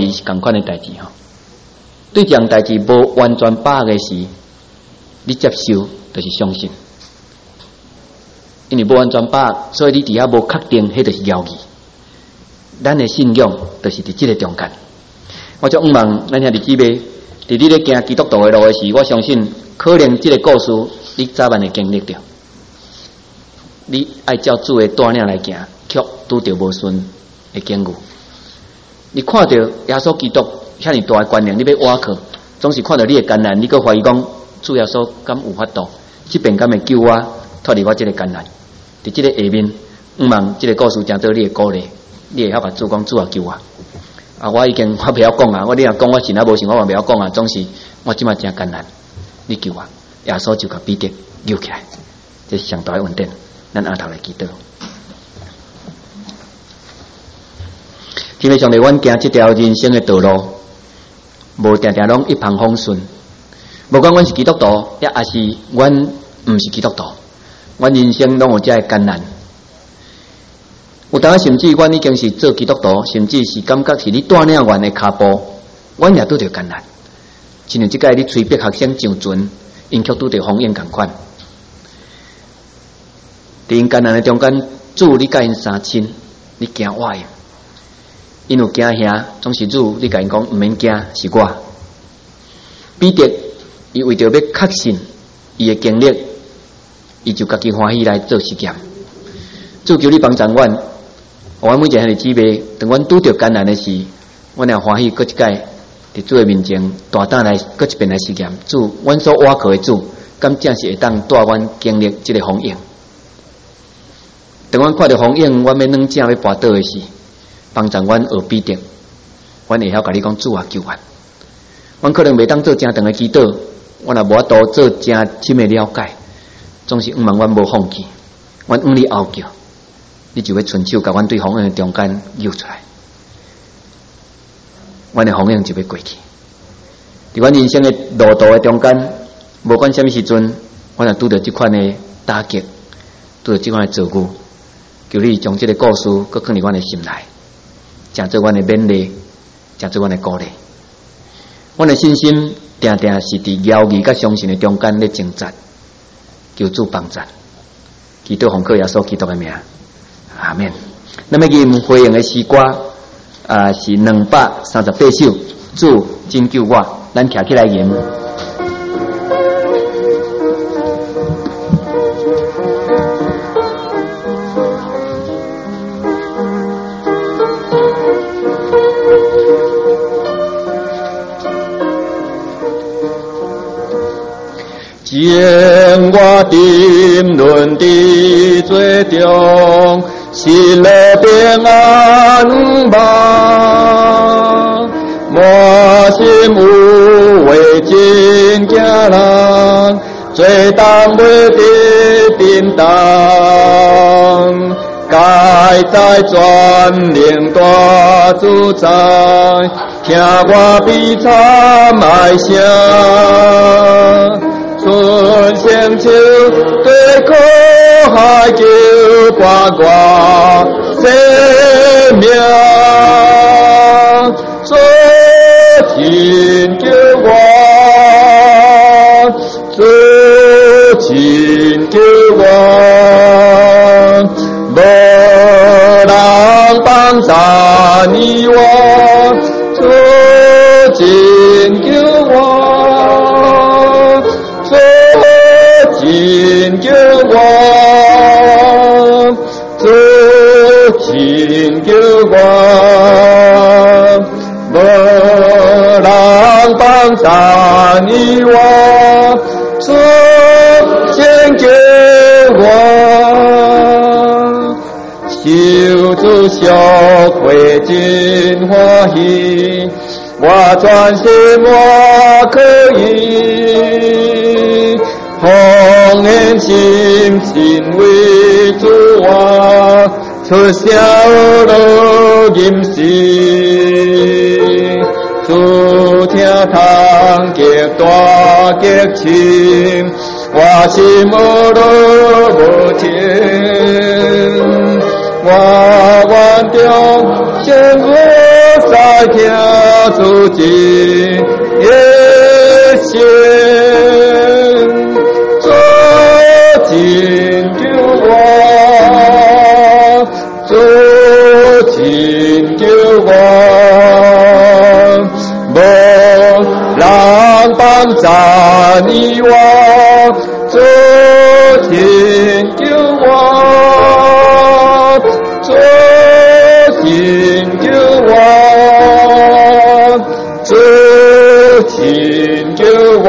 是同款的代志吼。对这样代志无完全把握的时，你接受就是相信。因为无完全把握，所以你伫遐无确定，迄就是谣言。咱的信仰就是伫即个中间。我就望咱兄弟姊妹，伫你咧行基督徒的路的时，我相信可能即个故事你早晚会经历着。你爱照主的带领来行，却拄着无顺的境遇。你看到耶稣基督遐尼大的权能，你要挖靠，总是看到你的艰难，你阁怀疑讲主耶稣敢有法度，即边敢会救我脱离我即个艰难。伫即个下面，望即个故事真对你的鼓励，你会晓甲主讲主啊救我。我已经我袂晓讲啊，我你若讲我信啊无信，我嘛袂晓讲啊。总是我即马真艰难，你救我，耶稣就甲彼得救起来，这是上大的恩典。咱下头来祈祷。天父上帝，阮行这条人生的道路，无定定拢一帆风顺。无管阮是基督徒，也是阮毋是基督徒，阮人生拢有遮个艰难。有当甚至阮已经是做基督徒，甚至是感觉是你带领阮的脚步，阮也拄着艰难。亲像即个你催逼学生上船，因却拄着风烟共款。伫因艰难的中间，主你甲因相亲，你惊我的。因有惊吓，总是主你甲因讲毋免惊，是我。彼得伊为着要确信伊的经历，伊就家己欢喜来做实验。主求你帮助阮，阮每一个兄弟姊妹，当阮拄着艰难的时，阮也欢喜搁一届伫主的面前大胆来搁一遍来实验。主，阮所倚靠的主，敢正是会当带阮经历这个风影。当阮看到风影，阮要软正要跋倒的时，帮助阮学彼得，阮会晓甲你讲主啊救阮。阮可能袂当做正长的祈祷，阮也无法度做正深的了解，总是望阮无放弃，阮往你后叫，你就要伸手甲阮对风影的中间揪出来，阮的风影就要过去。伫阮人生的路途的中间，无管什么时阵，阮也拄着这款的打击，拄着这款的遭遇。求你将这个故事搁放入阮的心内，成做阮的勉励，成做阮的鼓励。阮的信心定定是伫谣言甲相信的中间咧挣扎，求主帮助。祈祷奉靠耶稣基督的名，阿免。那么吟回应的诗歌是238首，主拯救我，咱徛起来吟。 将我沉沦的罪中，心乐平安望。我心无畏真惊人，罪当为的叮当。该在全灵大主宰，听我悲惨哀声。春香秋对苦海救八卦生命，说请救我，说请救我，无人帮助你我，说请救我。请救我，主请救我，无人帮助你我，主请救我，求主赎回真欢喜，我专心我可以。红颜心情为主啊，出小路吟诗，主听堂极大激情，我心无路无停，我愿中千古再听。 主今也现，主今救我，主今救我，无人帮助你我，主今救我，主今救我，主今救我，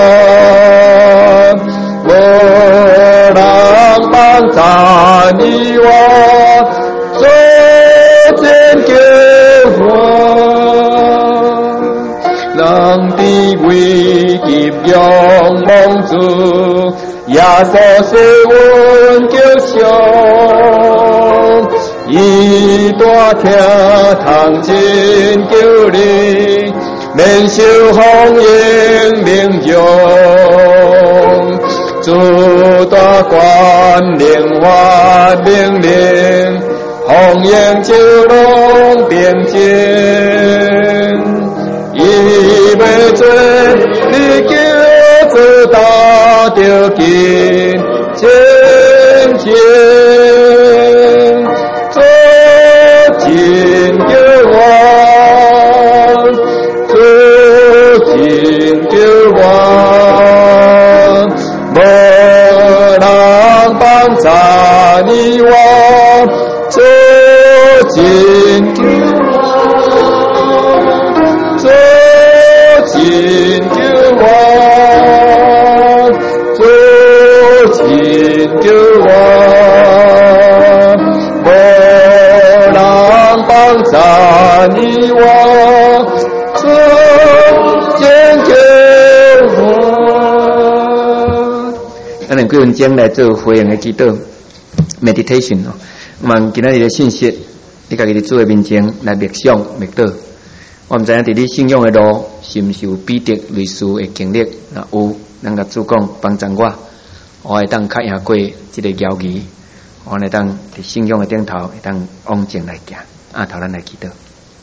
无人帮助你我，主今救我，人的危急仰望主，耶稣是阮救赎。伊大听通真救你，免受风烟凌辱，主大权灵法命令，风烟就拢平静。伊要做你叫做打着紧前进。主今救我，主今救我，无人帮助你我，主今救我，主今救我，主今救我。帮你我，主今救我。 咱两几分钟来做回应的祈祷 meditation 哦。望今仔日的信息，你家己伫主的面前来默想默祷。我毋知影伫你信仰的路是毋是有彼得类似的经历？若有，咱甲主讲帮助我会当较赢过即个妖疑，我会当伫信仰的顶头会当往前来行。头咱来祈祷。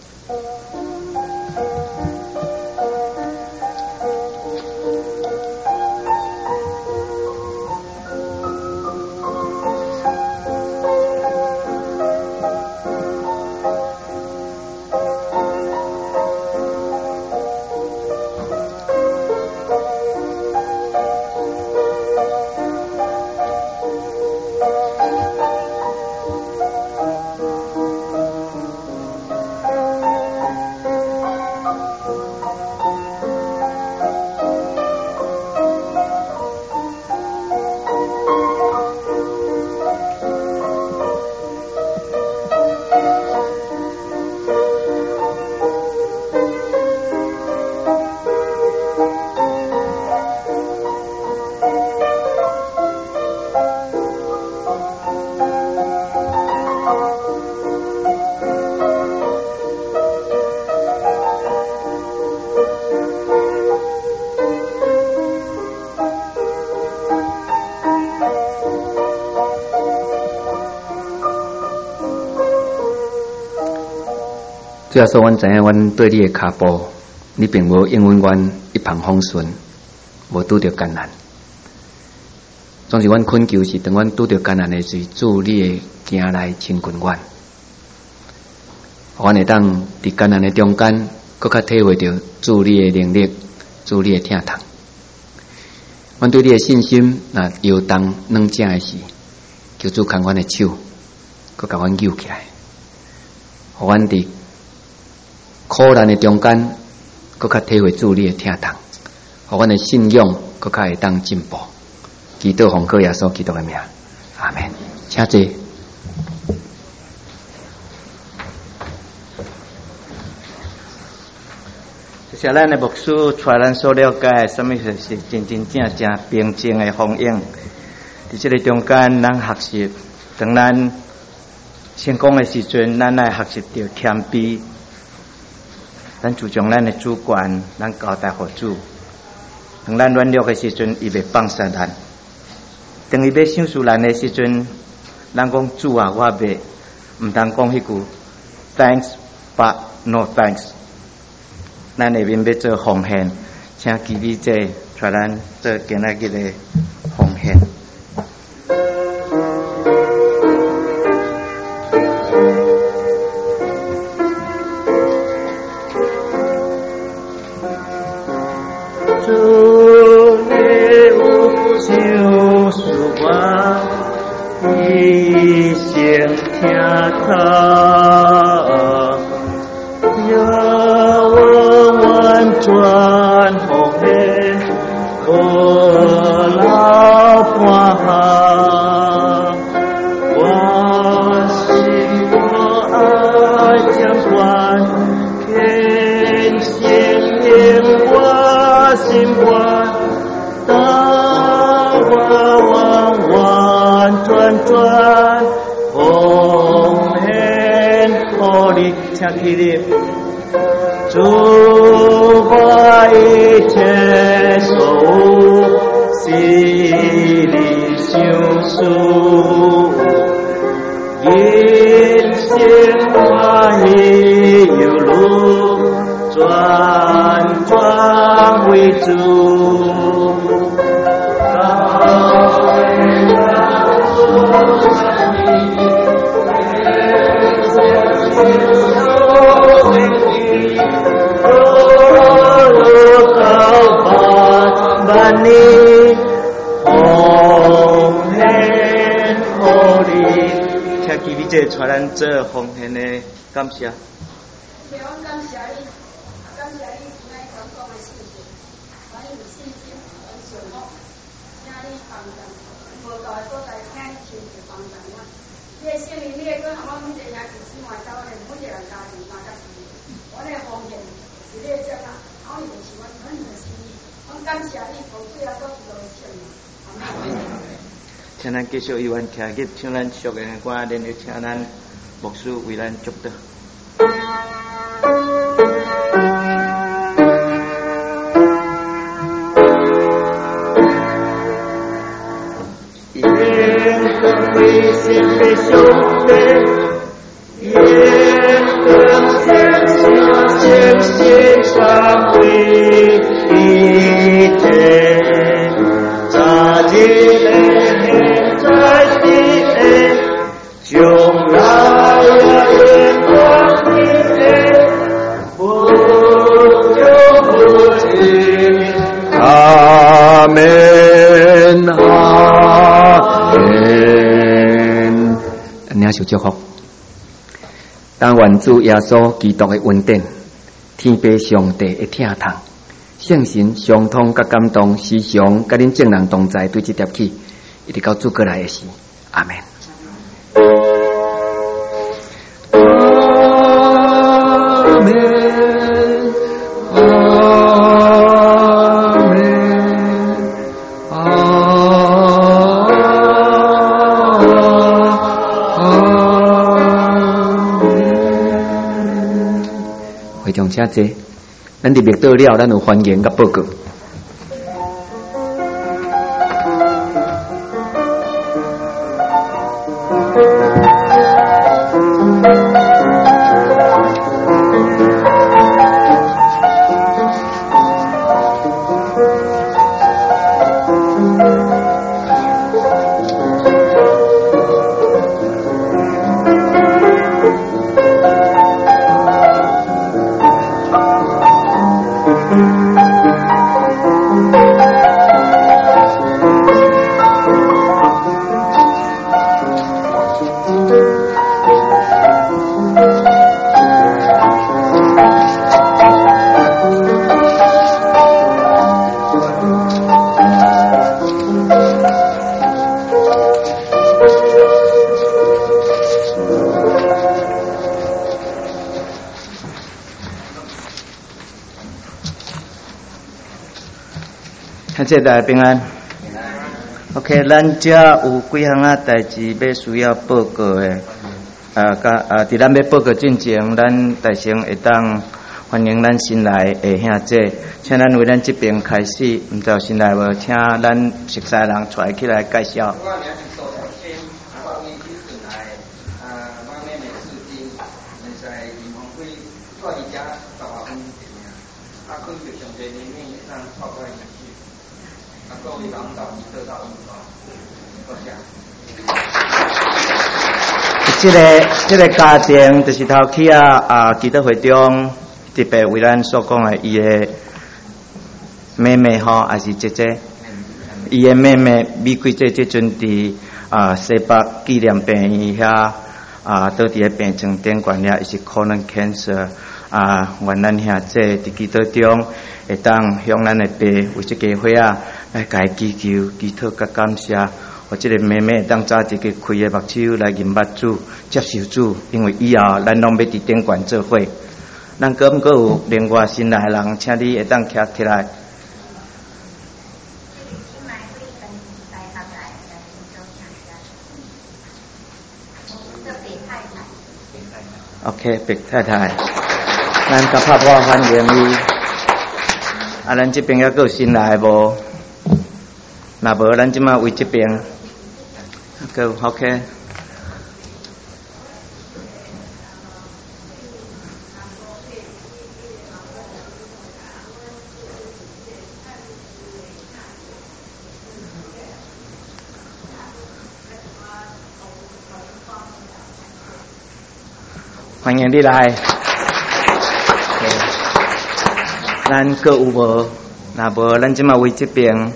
主要说，阮知影，阮对你的脚步，你并无因为阮一帆风顺，无拄着艰难。总是阮恳求是，当阮拄着艰难的时，主你的行来亲近阮，阮会当伫艰难的中间，更较体会到主你的能力，主你的疼痛。阮对你的信心，若摇动软正的时，求主牵阮的手，佮甲阮扭起来，互阮伫苦难的中间，更较体会主你的疼痛，互阮的信仰更较会当进步。祈祷奉靠耶稣基督的名，阿们。请坐。 就是咱的牧师带咱所了解，什么是真正平静的风景。伫这个中间，咱学习，当咱成功的时阵，咱来学习到谦卑。咱注重咱的主权，咱交代互主。当咱软弱的时阵，伊袂放下咱；当伊要赏赐咱的时阵，咱讲主啊，我袂，毋通讲迄句 thanks but no thanks。 咱下面要做奉献，请基比姐带咱做今仔日的奉献。主你有救赎我，一生听他，要我完全奉献，我老半行，我心我爱将关，天心灵我心关，当我完全奉献给你，请起立。主我一切所有，心里相属，人生我已有路，转为主。你奉献给你，请基比姐带咱做奉献的感谢。 感谢你，感谢你今日传讲的信息，我有信心很信服，请你帮助，无够的所在，请你亲自帮助我。你的圣灵，你的讲，我每一个人是生活在我的每一个人家庭三角形，我的奉献是你的接纳，我也是我很的心意。我感谢你，从最后到最后的圣灵。 请咱继续依愿听入，唱咱属灵的歌，然后请咱牧师为咱祝祷。愿更为心的兄弟，愿更相信上为一体，扎进在地，将来眼光的不就不尽。 阿门，阿门。 领受祝福。当愿主耶稣基督的恩典，天父上帝的疼痛，圣神相通甲感动，时常甲恁众人同在，对这点起，一直到主过来的时，阿门。 阿门，阿门， 会众请坐，咱入灭倒了，咱有欢迎甲报告。 谢大家平安。OK， 咱遮有几项啊代志要需要报告的，伫咱要报告进前，咱大成会当欢迎咱新来的兄弟，请咱为咱这边开始，毋知道新来无，请咱熟悉人出来起来介绍。 啊，佮伊就上侪年龄会当超过20岁，啊，各位人到伊做到5段，多谢。这个家庭就是头起基督会中特别为咱所讲的伊的妹妹吼，还是姐姐，伊的妹妹美贵姐即阵伫西北纪念病院遐倒伫个病床顶管了，伊是colon cancer 愿咱兄姐伫基督中会当向咱的爸为即家伙来家祈求祈祷甲感谢。我这个妹妹当早一个开个目睭来认捌主，接受主，因为以后咱拢要伫顶管做伙。咱搁毋搁有另外新来的人，请你会当徛起来。OK， 白太太，咱甲拍破欢迎伊。咱这边还搁有新来的无？若无，咱即马为这边。Go, OK。欢迎你来。咱各有无？若无，咱即马为这边。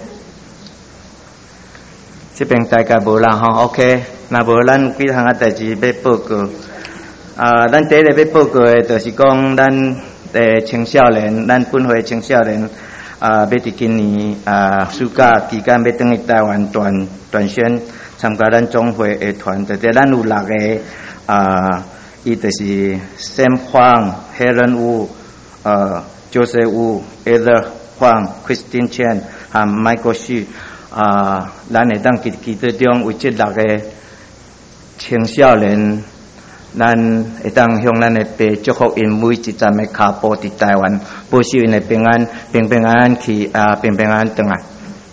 这边大概无啦吼 ，OK。若无咱有几项代志要报告。咱第一个要报告的，就是讲咱青少年，咱本会青少年要伫今年暑假期间要转去台湾团选参加咱总会的团，咱有6个伊就是 Sam Huang、Helen Wu、Joseph Wu、Heather Huang、Christine Chen 和 Michael Xu。咱会当基督中为这6个青少年，咱会当向咱的爸祝福因每一站的脚步伫台湾，保守因的平安，平安去平安回来。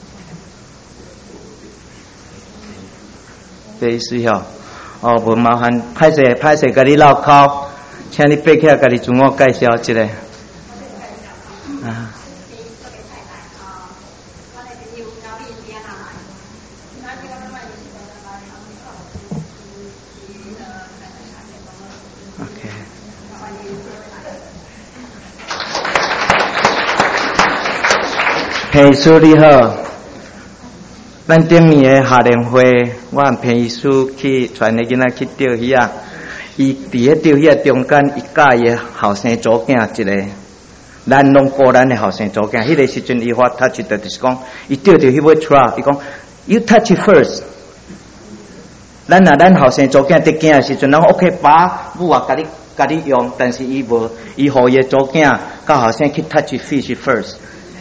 这意思吼，无麻烦，歹势，甲你绕口，请你爬起来，甲你自我介绍一下。裴医师你好，咱顶年的夏令会，我和裴医师去传个囡仔去钓鱼啊。伊伫个钓鱼中间，伊教伊后生祖囝一个，咱拢顾咱的后生祖囝。迄个时阵，伊发 touch 就是讲，伊钓着迄尾 trap， 伊讲 you touch it first。咱后生祖囝得囝的时阵，咱 OK 爸母啊，甲你用，但是伊无，伊互伊的祖囝甲后生去 touch fish first。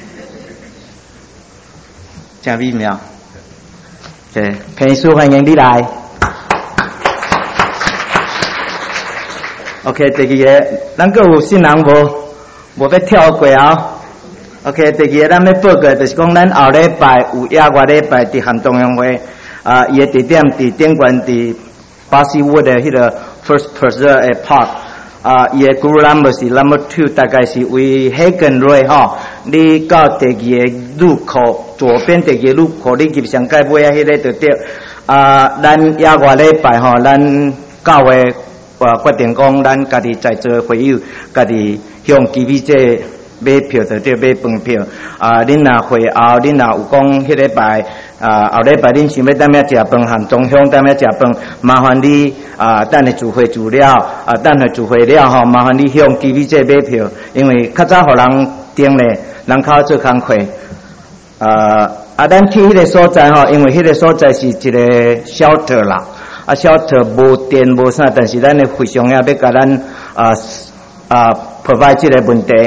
真美妙，对，裴医师欢迎你来。OK， 第二个，咱阁有新人无要跳过啊 ？OK， 第二个咱要报告就是讲，咱后礼拜有野外礼拜伫汉中央会伊个地点伫顶馆伫巴西沃的迄个 First Preserve 的 Park。伊个 Guru number 是 number 2， 大概是为 Hagen Road 吼。你到第二个路口左边第二个路口，你入上界尾迄个就对。咱野外礼拜吼，咱教会决定讲，咱家己在座会友，家己向基比这买票就对，买饭票。恁若会后，恁若有讲迄礼拜。后礼拜恁想要踮遐食饭，含中乡踮遐食饭，麻烦你等下聚会住了，等下聚会了吼，麻烦你向基比这买票，因为较早互人订咧，人口做工课。咱去迄个所在吼，因为迄个所在是一个 shelter 啦，shelter 无电无啥，但是咱的非常要甲咱provide 这个问题，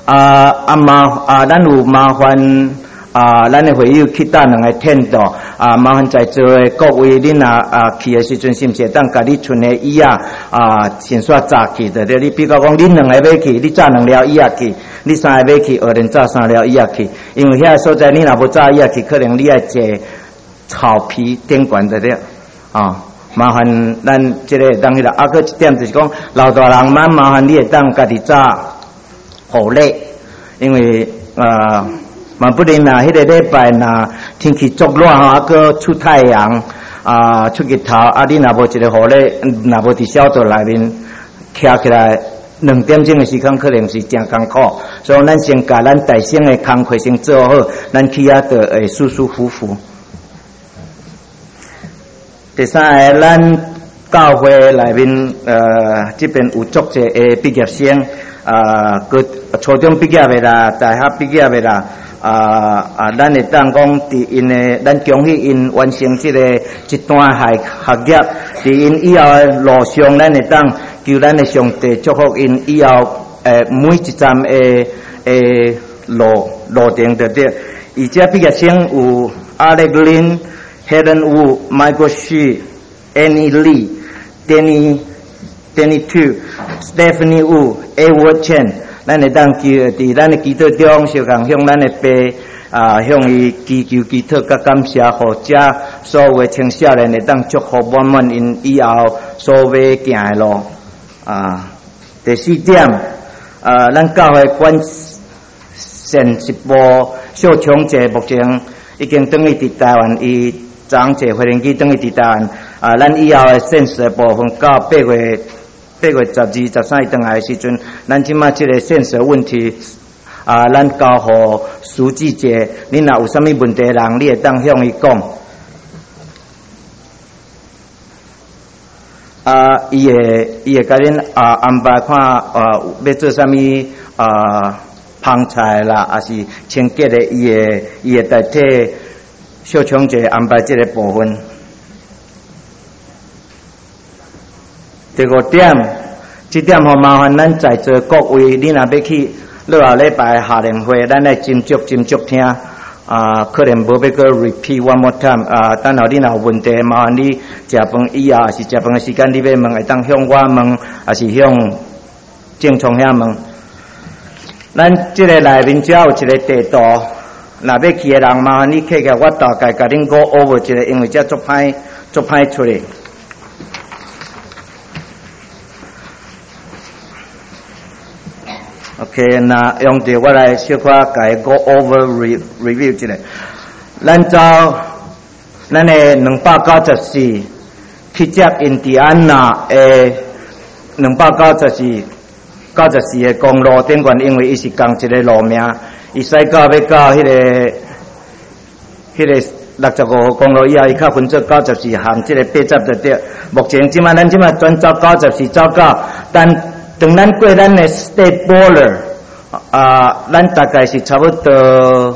咱有麻烦。咱的会友去搭2个天道，麻烦在座的各位，恁去的时阵，是毋是会当甲你存的椅先煞早去的？你比如讲，恁2个要去，你早2了椅去；你3个要去，后日早3了椅去。因为遐所在，你若无早椅去，可能你爱坐草皮顶悬的了。麻烦咱这个当迄个，搁一点就是讲，老大人麻烦你会当家己早互礼。 因为嘛不能那迄个礼拜那天气足热吼，个出太阳出日头你若无一个雨咧，若无伫小道内面徛起来2点钟的时间，可能是真艰苦。所以咱先甲咱大省的工课先做好，咱去就会舒舒服服。第三个，咱教会内面这边有足侪个毕业生初中毕业的啦，大学毕业的啦。咱会当讲伫因的，咱恭喜因完成这个一段学业，伫因以后的路上，咱会当求咱的上帝祝福因以后每一站的路程对对。而且毕业生有Alec Lin、Helen Wu、Michael Shi、Annie Lee、Danny Tu、Stephanie Wu、Edward Chen。咱会当伫咱的祈祷中，小共向咱的爸向伊祈求祈祷，甲感谢，互遮所有的青少年会当祝福满满因以后所要行的路。第四点，咱教会管线一部小长者目前已经等于伫台湾，伊昨坐飞机等于伫台湾。咱以后的现实的部分到8月12、13回来的时阵，咱即马即个现实问题咱交互书记者，你若有啥物问题人，你会当向伊讲。伊会甲恁安排看要做啥物烹菜啦，还是清洁的，伊会代替小长者安排即个部分。第5点，这点吼麻烦咱在座各位，你若要去落后礼拜夏令会，咱来斟酌听。可能无要个 repeat one more time。等候你若有问题，麻烦你食饭以后，还是食饭的时间，你要问，会当向我问，还是向正聪遐问。咱这个内面只有一个地图，若要去的人，麻烦你摕个，我大概甲恁 go over 一个，因为这足歹出来。OK， 那用着我来小可甲伊 go over review 一下。咱的294去接印第安纳的294的公路顶悬，因为伊是共一个路名，伊驶到要到迄个65号公路以后，伊较分做94项，即个80就对。目前咱即马专走94走到，但当咱过咱的 state border， 咱大概是差不多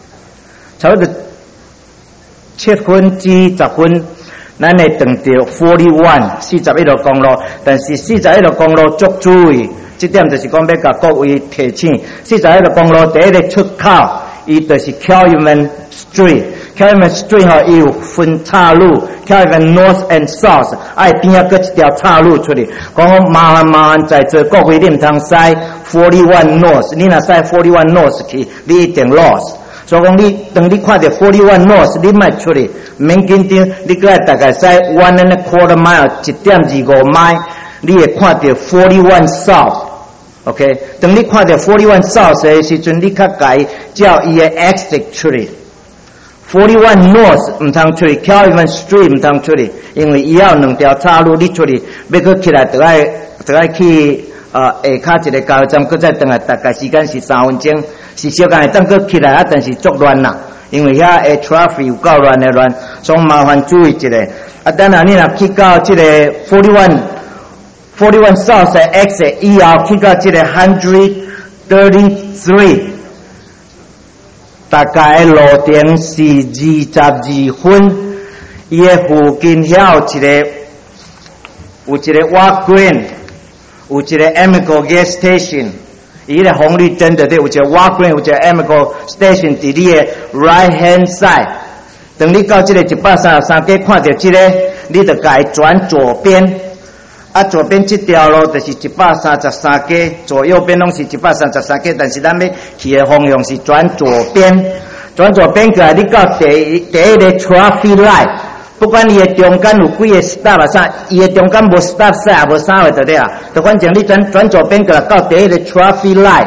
7分至10分，咱会撞到41号公路。但是41号公路足注意，这点就是讲要甲各位提醒。41号公路第一个出口，伊就是 Calumet Street。Calumet Street 吼，伊有分岔路 ，Calumet North and South， 边仔搁一条岔路出去。讲麻烦在座各位，你唔通驶41 North， 你若驶41 North 去，你一定 lost。所以讲当你看到41 North， 你莫出去，免紧张，你搁大概驶 1.25 mile， 1.25 mile， 你会看到41 South。OK， 当你看到41 South 的时阵，你较该照伊的 exit 出去。41 North 唔通出去 ，Calumet Street 唔通出去，因为以后2条岔路，你出去要搁起来，就爱去下骹一个加油站，搁再转来，大概时间是3分钟，是小可会当搁起来但是足乱啦，因为遐的 traffic 有够乱，所以麻烦注意一下。等下你若去到这个41 South 的 exit 以后，去到这个133。大概路程是22分，伊的附近遐有一个 Walk Green， 有一个 Amico Gas Station， 伊个红绿灯对，有一个 Walk Green， 有一个 Amico Station 伫你的 right hand side。当你到这个133街看到这个，你就该转左边。左边这条路就是133街，左右边拢是133街，但是咱要去的方向是转左边，转左边过来，你到第一个 traffic light， 不管伊的中间有几个 stop 啊啥，伊的中间无 stop sign 无啥话就对啊，就反正你转左边过来到第一个 traffic light，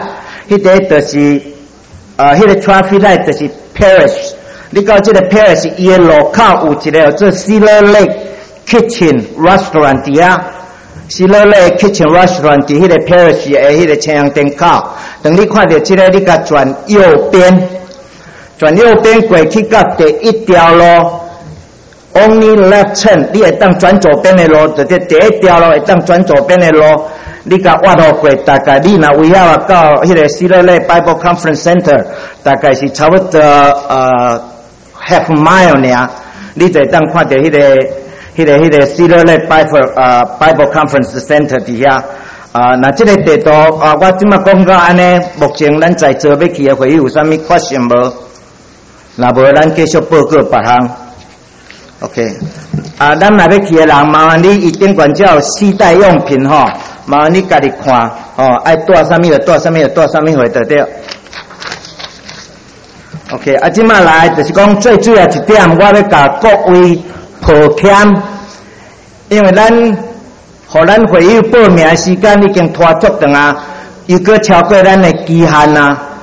迄个就是迄个 traffic light 就是 parish。你到这个 parish， 伊的路口有一个叫做 Cedar Lake Kitchen Restaurant 底下。Cedar Lake Kitchen Restaurant 伫迄个 parish 的迄个青阳灯口，等你看到这个，你甲转右边过去到第一条路 ，Only left turn， 你会当转左边的路，就第一条路会当转左边的路，你甲挖路过，大概你若围绕到迄个 Cedar Lake Bible Conference Center， 大概是差不多half mile 尔，你就会当看到迄个 Cedar Lake Bible Conference Center 底下那这个地图我即马讲到安尼，目前咱在座要去的会议有啥物发现无？若无咱继续报告别项。OK， 咱若要去的人，麻烦你伊顶管只有4袋用品吼，麻烦你家己看爱带啥物就带啥物就带啥物回就对。OK， 即马来就是讲最主要一点，我要甲各位抱歉，因为互咱会议报名的时间已经拖足长啊，又搁超过咱的期限啊。